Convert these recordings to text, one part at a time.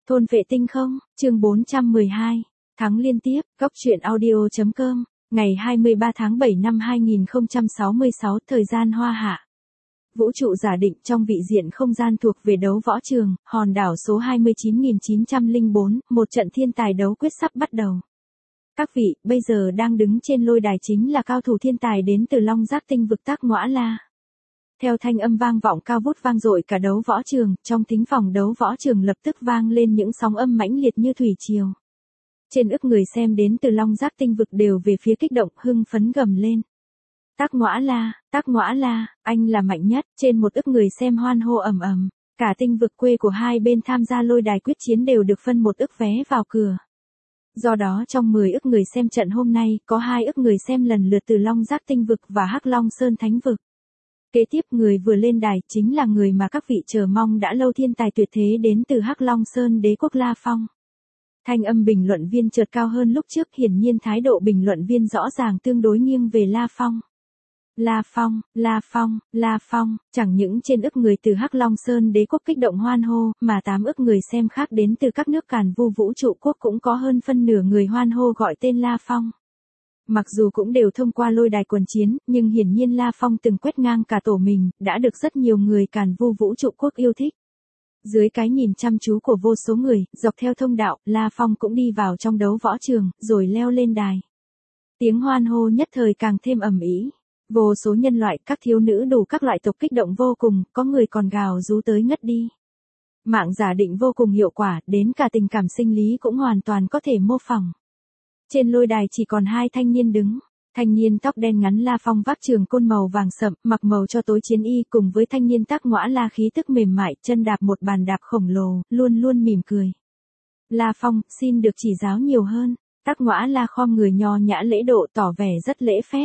Thôn vệ tinh không, chương 412, thắng liên tiếp, góc truyện audio.com, ngày 23 tháng 7 năm 2066, thời gian hoa hạ. Vũ trụ giả định trong vị diện không gian thuộc về đấu võ trường, hòn đảo số 29.904, một trận thiên tài đấu quyết sắp bắt đầu. Các vị, bây giờ đang đứng trên lôi đài chính là cao thủ thiên tài đến từ Long Giác tinh vực Tác Ngõa La. Theo thanh âm vang vọng cao vút vang dội cả đấu võ trường, trong thính phòng đấu võ trường lập tức vang lên những sóng âm mãnh liệt như thủy triều. Trên ức người xem đến từ Long Giác tinh vực đều về phía kích động, hưng phấn gầm lên. Tác Ngõa La, anh là mạnh nhất, trên một ức người xem hoan hô ầm ầm. Cả tinh vực quê của hai bên tham gia lôi đài quyết chiến đều được phân một ức vé vào cửa. Do đó trong 10 ức người xem trận hôm nay, có 2 ức người xem lần lượt từ Long Giác tinh vực và Hắc Long Sơn Thánh vực. Kế tiếp người vừa lên đài chính là người mà các vị chờ mong đã lâu, thiên tài tuyệt thế đến từ Hắc Long Sơn Đế quốc La Phong. Thanh âm bình luận viên chợt cao hơn lúc trước, hiển nhiên thái độ bình luận viên rõ ràng tương đối nghiêng về La Phong. La Phong, chẳng những trên ức người từ Hắc Long Sơn Đế quốc kích động hoan hô, mà 8 ức người xem khác đến từ các nước Càn Vu vũ trụ quốc cũng có hơn phân nửa người hoan hô gọi tên La Phong. Mặc dù cũng đều thông qua lôi đài quần chiến, nhưng hiển nhiên La Phong từng quét ngang cả tổ mình, đã được rất nhiều người Càn Vu vũ trụ quốc yêu thích. Dưới cái nhìn chăm chú của vô số người, dọc theo thông đạo, La Phong cũng đi vào trong đấu võ trường, rồi leo lên đài. Tiếng hoan hô nhất thời càng thêm ầm ĩ. Vô số nhân loại, các thiếu nữ đủ các loại tộc kích động vô cùng, có người còn gào rú tới ngất đi. Mạng giả định vô cùng hiệu quả, đến cả tình cảm sinh lý cũng hoàn toàn có thể mô phỏng. Trên lôi đài chỉ còn 2 thanh niên đứng. Thanh niên tóc đen ngắn La Phong vác trường côn màu vàng sậm, mặc màu cho tối chiến y, cùng với thanh niên Tác Ngõa La khí tức mềm mại, chân đạp một bàn đạp khổng lồ, luôn luôn mỉm cười. La Phong, xin được chỉ giáo nhiều hơn. Tác Ngõa La khom người nho nhã lễ độ, tỏ vẻ rất lễ phép.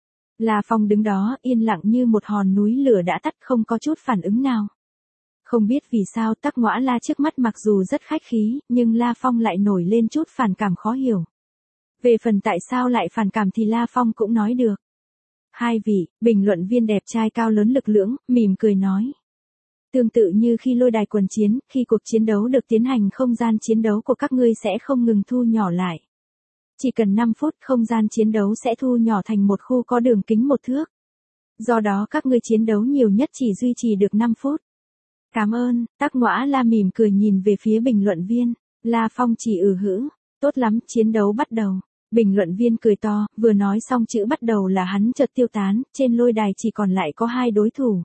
La Phong đứng đó, yên lặng như một hòn núi lửa đã tắt, không có chút phản ứng nào. Không biết vì sao Tác Ngõa La trước mắt mặc dù rất khách khí, nhưng La Phong lại nổi lên chút phản cảm khó hiểu. Về phần tại sao lại phản cảm thì La Phong cũng nói được. Hai vị, bình luận viên đẹp trai cao lớn lực lưỡng, mỉm cười nói. Tương tự như khi lôi đài quần chiến, khi cuộc chiến đấu được tiến hành, không gian chiến đấu của các ngươi sẽ không ngừng thu nhỏ lại. Chỉ cần 5 phút, không gian chiến đấu sẽ thu nhỏ thành một khu có đường kính 1 thước. Do đó các ngươi chiến đấu nhiều nhất chỉ duy trì được 5 phút. Cảm ơn, Tác Ngõa La mỉm cười nhìn về phía bình luận viên. La Phong chỉ hử. Tốt lắm, chiến đấu bắt đầu. Bình luận viên cười to, vừa nói xong chữ bắt đầu là hắn chợt tiêu tán, trên lôi đài chỉ còn lại có 2 đối thủ.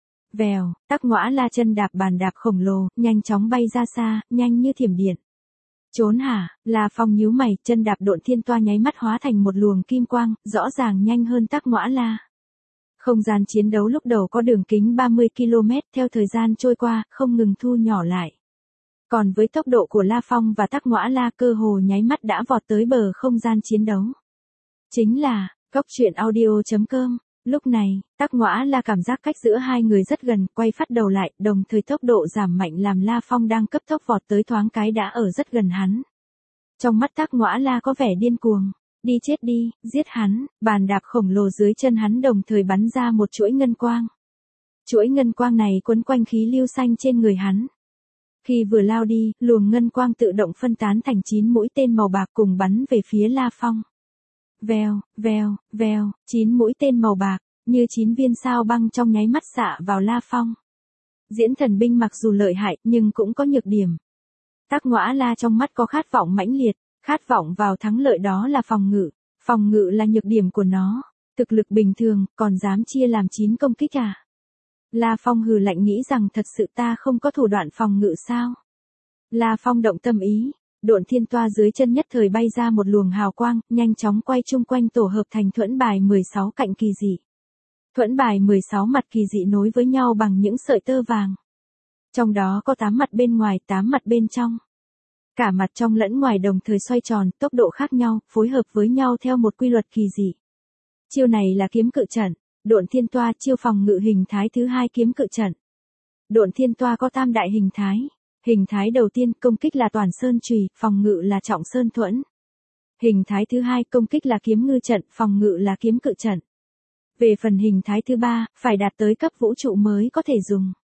Vèo, Tác Ngõa La chân đạp bàn đạp khổng lồ, nhanh chóng bay ra xa, nhanh như thiểm điện. Trốn hả? La Phong nhíu mày, chân đạp độn thiên toa nháy mắt hóa thành một luồng kim quang, rõ ràng nhanh hơn Tác Ngõa La. Không gian chiến đấu lúc đầu có đường kính 30 km, theo thời gian trôi qua, không ngừng thu nhỏ lại. Còn với tốc độ của La Phong và Tác Ngõa La, cơ hồ nháy mắt đã vọt tới bờ không gian chiến đấu. Chính là, góc truyện audio.com. Lúc này, Tác Ngõa La cảm giác cách giữa hai người rất gần, quay phát đầu lại, đồng thời tốc độ giảm mạnh làm La Phong đang cấp tốc vọt tới thoáng cái đã ở rất gần hắn. Trong mắt Tác Ngõa La có vẻ điên cuồng. Đi chết đi, giết hắn, bàn đạp khổng lồ dưới chân hắn đồng thời bắn ra một chuỗi ngân quang. Chuỗi ngân quang này quấn quanh khí lưu xanh trên người hắn. Khi vừa lao đi, luồng ngân quang tự động phân tán thành 9 mũi tên màu bạc cùng bắn về phía La Phong. Vèo, 9 mũi tên màu bạc, như 9 viên sao băng trong nháy mắt xạ vào La Phong. Diễn thần binh mặc dù lợi hại, nhưng cũng có nhược điểm. Tác Ngõa La trong mắt có khát vọng mãnh liệt, khát vọng vào thắng lợi, đó là phòng ngự. Phòng ngự là nhược điểm của nó. Thực lực bình thường, còn dám chia làm 9 công kích à? La Phong hừ lạnh, nghĩ rằng thật sự ta không có thủ đoạn phòng ngự sao? La Phong động tâm ý, độn thiên toa dưới chân nhất thời bay ra một luồng hào quang, nhanh chóng quay chung quanh tổ hợp thành thuẫn bài 16 cạnh kỳ dị. Thuẫn bài 16 mặt kỳ dị nối với nhau bằng những sợi tơ vàng. Trong đó có 8 mặt bên ngoài, 8 mặt bên trong. Cả mặt trong lẫn ngoài đồng thời xoay tròn, tốc độ khác nhau, phối hợp với nhau theo một quy luật kỳ dị. Chiêu này là kiếm cự trận. Độn thiên toa, chiêu phòng ngự hình thái thứ 2 kiếm cự trận. Độn thiên toa có tam đại hình thái. Hình thái đầu tiên, công kích là toàn sơn chùy, phòng ngự là trọng sơn thuẫn. Hình thái thứ 2, công kích là kiếm ngư trận, phòng ngự là kiếm cự trận. Về phần hình thái thứ 3, phải đạt tới cấp vũ trụ mới có thể dùng.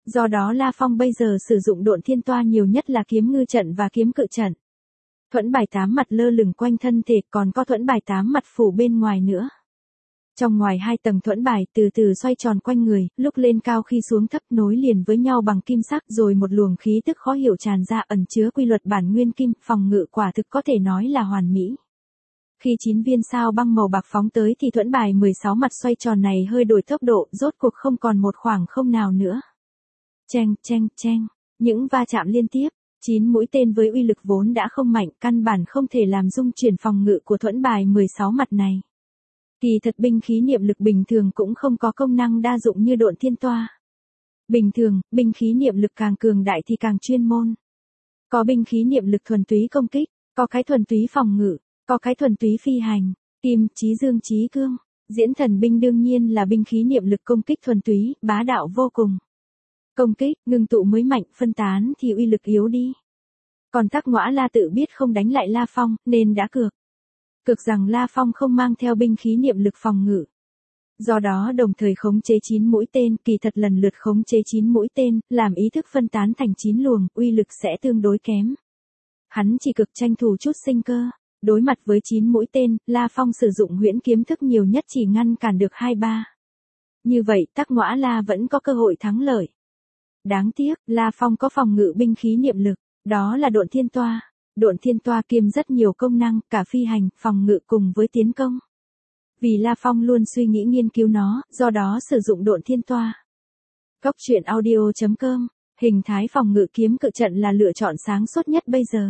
Do đó La Phong bây giờ sử dụng độn thiên toa nhiều nhất là kiếm ngư trận và kiếm cự trận. Thuẫn bài 8 mặt lơ lửng quanh thân thể, còn có thuẫn bài 8 mặt phủ bên ngoài nữa. Trong ngoài 2 tầng thuẫn bài từ từ xoay tròn quanh người, lúc lên cao khi xuống thấp, nối liền với nhau bằng kim sắc, rồi một luồng khí tức khó hiểu tràn ra, ẩn chứa quy luật bản nguyên kim, phòng ngự quả thực có thể nói là hoàn mỹ. Khi 9 viên sao băng màu bạc phóng tới thì thuẫn bài 16 mặt xoay tròn này hơi đổi tốc độ, rốt cuộc không còn một khoảng không nào nữa. Cheng cheng cheng, những va chạm liên tiếp, 9 mũi tên với uy lực vốn đã không mạnh, căn bản không thể làm rung chuyển phòng ngự của thuẫn bài 16 mặt này. Kỳ thật binh khí niệm lực bình thường cũng không có công năng đa dụng như độn thiên toa. Bình thường, binh khí niệm lực càng cường đại thì càng chuyên môn. Có binh khí niệm lực thuần túy công kích, có cái thuần túy phòng ngự, có cái thuần túy phi hành, kim, chí dương chí cương. Diễn thần binh đương nhiên là binh khí niệm lực công kích thuần túy, bá đạo vô cùng. Công kích, ngưng tụ mới mạnh, phân tán thì uy lực yếu đi. Còn Tắc Ngõa La tự biết không đánh lại La Phong, nên đã cược. Cược rằng La Phong không mang theo binh khí niệm lực phòng ngự. Do đó đồng thời khống chế 9 mũi tên, kỳ thật lần lượt khống chế 9 mũi tên, làm ý thức phân tán thành 9 luồng, uy lực sẽ tương đối kém. Hắn chỉ cực tranh thủ chút sinh cơ. Đối mặt với 9 mũi tên, La Phong sử dụng huyễn kiếm thức nhiều nhất chỉ ngăn cản được 2-3. Như vậy Tắc Ngõa La vẫn có cơ hội thắng lợi. Đáng tiếc, La Phong có phòng ngự binh khí niệm lực, đó là độn thiên toa. Độn thiên toa kiêm rất nhiều công năng, cả phi hành, phòng ngự cùng với tiến công. Vì La Phong luôn suy nghĩ nghiên cứu nó, do đó sử dụng độn thiên toa. Cốc truyện audio.com, hình thái phòng ngự kiếm cự trận là lựa chọn sáng suốt nhất bây giờ.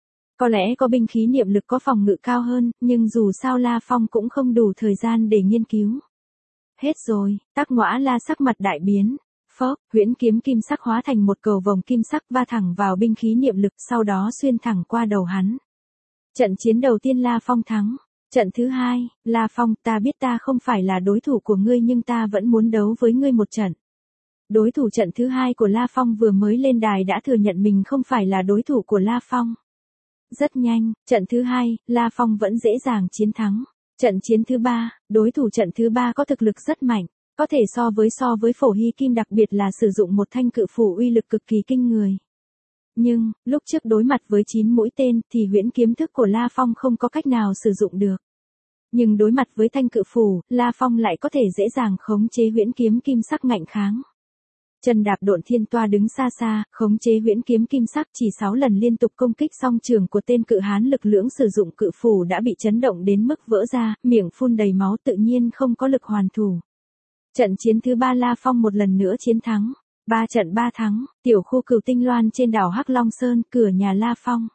Có lẽ có binh khí niệm lực có phòng ngự cao hơn, nhưng dù sao La Phong cũng không đủ thời gian để nghiên cứu. Hết rồi, Tắc Ngõa La sắc mặt đại biến. Phốc, huyễn kiếm kim sắc hóa thành một cầu vồng kim sắc va thẳng vào binh khí niệm lực, sau đó xuyên thẳng qua đầu hắn. Trận chiến đầu tiên La Phong thắng. Trận thứ hai, La Phong, ta biết ta không phải là đối thủ của ngươi nhưng ta vẫn muốn đấu với ngươi một trận. Đối thủ trận thứ hai của La Phong vừa mới lên đài đã thừa nhận mình không phải là đối thủ của La Phong. Rất nhanh, trận thứ hai, La Phong vẫn dễ dàng chiến thắng. Trận chiến thứ ba, đối thủ trận thứ ba có thực lực rất mạnh. Có thể so với Phổ Hy Kim, đặc biệt là sử dụng một thanh cự phủ uy lực cực kỳ kinh người. Nhưng, lúc trước đối mặt với 9 mũi tên thì huyễn kiếm thức của La Phong không có cách nào sử dụng được. Nhưng đối mặt với thanh cự phủ, La Phong lại có thể dễ dàng khống chế huyễn kiếm kim sắc ngạnh kháng. Chân đạp độn thiên toa đứng xa xa, khống chế huyễn kiếm kim sắc, chỉ 6 lần liên tục công kích song trường của tên cự hán lực lưỡng sử dụng cự phủ đã bị chấn động đến mức vỡ ra, miệng phun đầy máu, tự nhiên không có lực hoàn thủ. Trận chiến thứ 3 La Phong một lần nữa chiến thắng. 3 trận 3 thắng, tiểu khu Cửu Tinh Loan trên đảo Hắc Long Sơn, cửa nhà La Phong.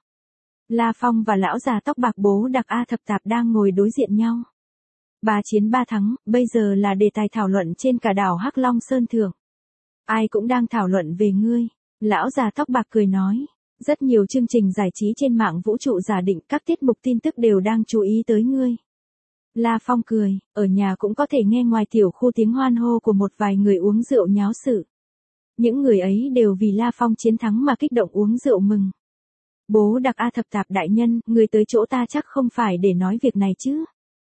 La Phong và lão già tóc bạc Bố Đặc A Thập Tạp đang ngồi đối diện nhau. 3 chiến 3 thắng, bây giờ là đề tài thảo luận trên cả đảo Hắc Long Sơn thượng. Ai cũng đang thảo luận về ngươi. Lão già tóc bạc cười nói. Rất nhiều chương trình giải trí trên mạng vũ trụ giả định, các tiết mục tin tức đều đang chú ý tới ngươi. La Phong cười, ở nhà cũng có thể nghe ngoài tiểu khu tiếng hoan hô của một vài người uống rượu nháo sự. Những người ấy đều vì La Phong chiến thắng mà kích động uống rượu mừng. Bố Đặc A Thập Tạp đại nhân, người tới chỗ ta chắc không phải để nói việc này chứ.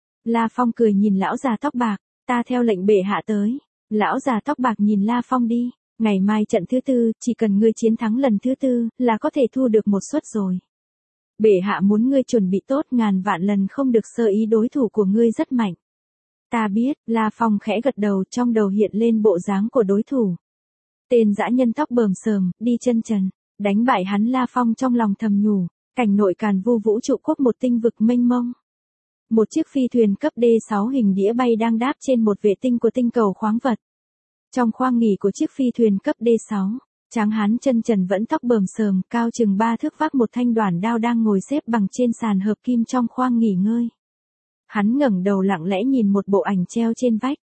La Phong cười nhìn lão già tóc bạc, ta theo lệnh bệ hạ tới. Lão già tóc bạc nhìn La Phong đi, ngày mai trận thứ 4, chỉ cần ngươi chiến thắng lần thứ 4, là có thể thu được một suất rồi. Bệ hạ muốn ngươi chuẩn bị tốt, ngàn vạn lần không được sơ ý, đối thủ của ngươi rất mạnh. Ta biết, La Phong khẽ gật đầu, trong đầu hiện lên bộ dáng của đối thủ. Tên dã nhân tóc bờm sờm, đi chân trần, đánh bại hắn. La Phong trong lòng thầm nhủ, cảnh nội Càn Vu vũ trụ quốc, một tinh vực mênh mông. Một chiếc phi thuyền cấp D6 hình đĩa bay đang đáp trên một vệ tinh của tinh cầu khoáng vật. Trong khoang nghỉ của chiếc phi thuyền cấp D6, tráng hán chân trần vẫn tóc bờm sờm, cao chừng 3 thước, vác một thanh đoản đao đang ngồi xếp bằng trên sàn hợp kim trong khoang nghỉ ngơi. Hắn ngẩng đầu lặng lẽ nhìn một bộ ảnh treo trên vách.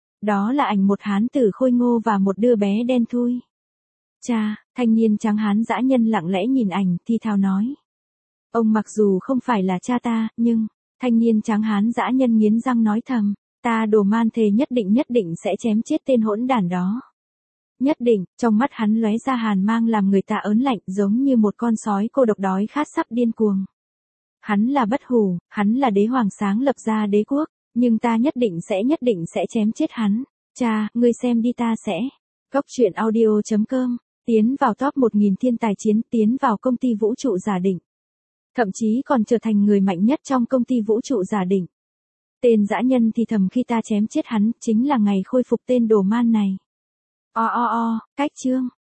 Đó là ảnh một hán tử khôi ngô và một đứa bé đen thui. Cha, thanh niên tráng hán dã nhân lặng lẽ nhìn ảnh, thi thào nói. Ông mặc dù không phải là cha ta, nhưng, thanh niên tráng hán dã nhân nghiến răng nói thầm, ta Đồ Man thề nhất định sẽ chém chết tên hỗn đản đó. Nhất định, trong mắt hắn lóe ra hàn mang làm người ta ớn lạnh, giống như một con sói cô độc đói khát sắp điên cuồng. Hắn là bất hủ, hắn là đế hoàng sáng lập ra đế quốc, nhưng ta nhất định sẽ chém chết hắn. Cha, ngươi xem đi, ta sẽ. Cốc truyện audio.com, tiến vào top 1000 thiên tài chiến, tiến vào công ty vũ trụ giả định. Thậm chí còn trở thành người mạnh nhất trong công ty vũ trụ giả định. Tên dã nhân thì thầm khi ta chém chết hắn, chính là ngày khôi phục tên đồ man này. Cách chương.